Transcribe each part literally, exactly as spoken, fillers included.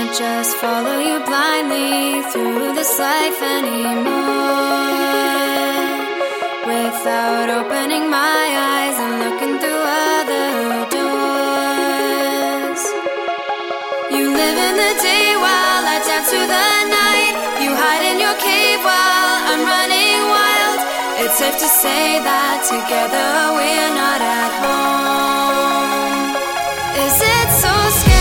just follow you blindly through this life anymore, without opening my eyes and looking through other doors. You live in the day while I dance through the night. You hide in your cave while I'm running wild. It's safe to say that together we're not at home. Is it so scary?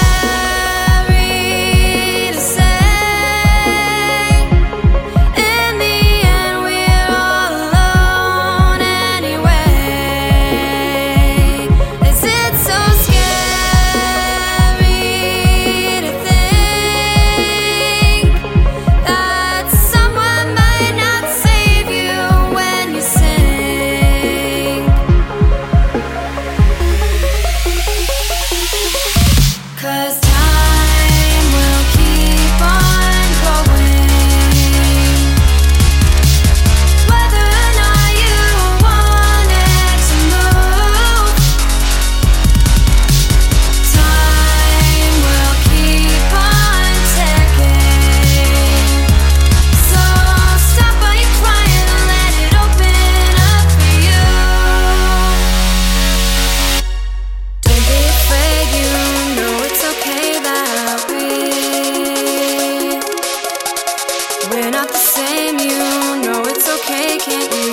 We're not the same, you know it's okay, can't you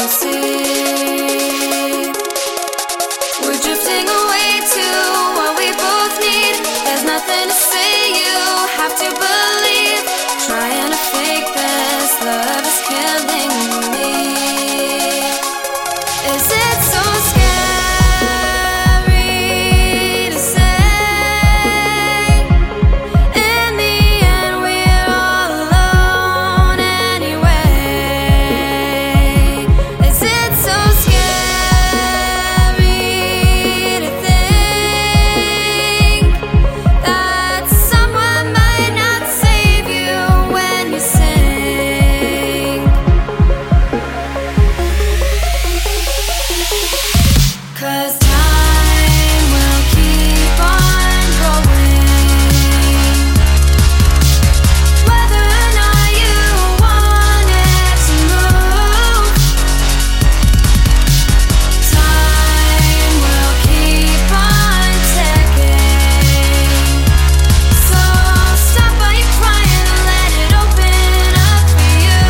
see? We're drifting away to what we both need. There's nothing to say, you have to believe. Trying to fake this, love is killing me. Is it so scary to say? In the end we're all alone anyway. Is it so scary to think that someone might not save you when you sing? 'Cause time will keep on going, whether or not you want it to move. Time will keep on ticking, so stop all your crying and let it open up for you.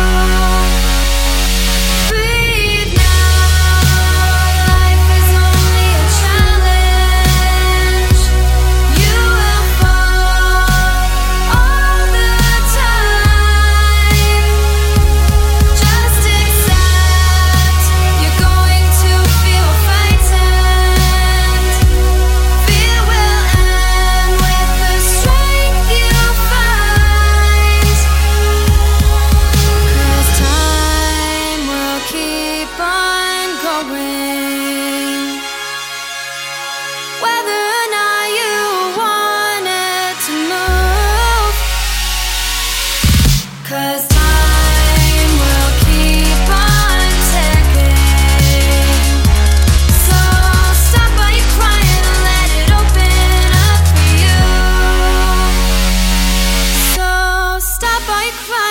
Breathe now, life is only a challenge. You will fall all the time. Just accept you're going to feel frightened. Fear will end with the strength you find. 'Cause time will keep on going, whether or not you want it to move. 'Cause time will keep on ticking, so stop all your crying and let it open up for you. So stop all your crying.